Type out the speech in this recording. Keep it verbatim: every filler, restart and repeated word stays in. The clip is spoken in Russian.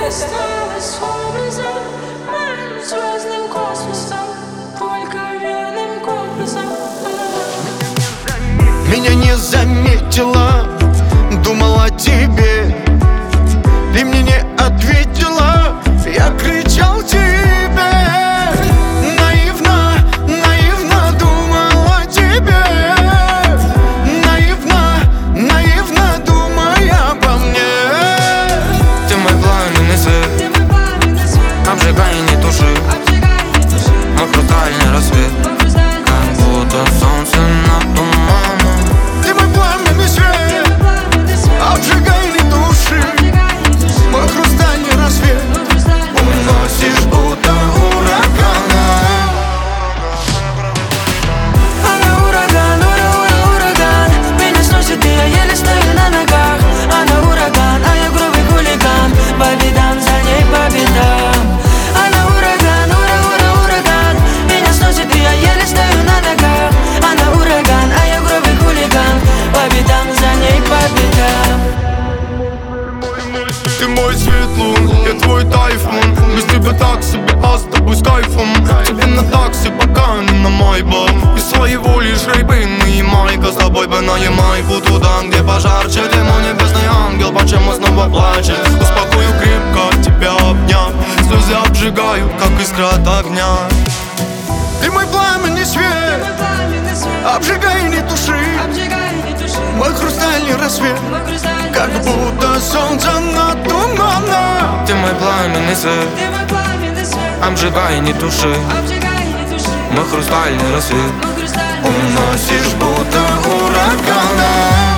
осталось образом, моим звездным космосом, только верным компасом. Меня не заметила, думала о тебе, ты мне не ответила, я кричал тебе. Наивно, наивно думала о тебе, наивно, наивно думая обо мне. Ты мой пламенный свет, обжигай и не туши, мой хрустальный рассвет, как будто солнце над туманом. Ты мой пламенный свет, обжигай и не туши, мой хрустальный рассвет уносишь будто урагана. Она ураган, ура, ура, ураган. Меня сносит, и я еле стою на ногах. Она ураган, а я грубый хулиган. По бедам, за ней по бедам. Она ураган, ура, ура, ураган. Меня сносит, и я еле стою на ногах. Она ураган, а я грубый хулиган. По бедам, за ней по бедам. Ты мой свет лун, я твой тайфун. Без тебя так себе, а с тобой с кайфом. Тебе на такси, пока не на майбах. Из своего лишь рейбин и майка. С тобой бы на Ямайку, туда, где пожарче. Ты мой небесный ангел, почему снова плачешь? Успокою крепко, тебя обняв. Слезы обжигают, как искра от огня. Ты мой пламенный свет, обжигай и не туши, мой хрустальный рассвет, как будто солнце над туманом. Ты мой пламенный свет, обжигай и не туши, мой хрустальный рассвет уносишь будто урагана.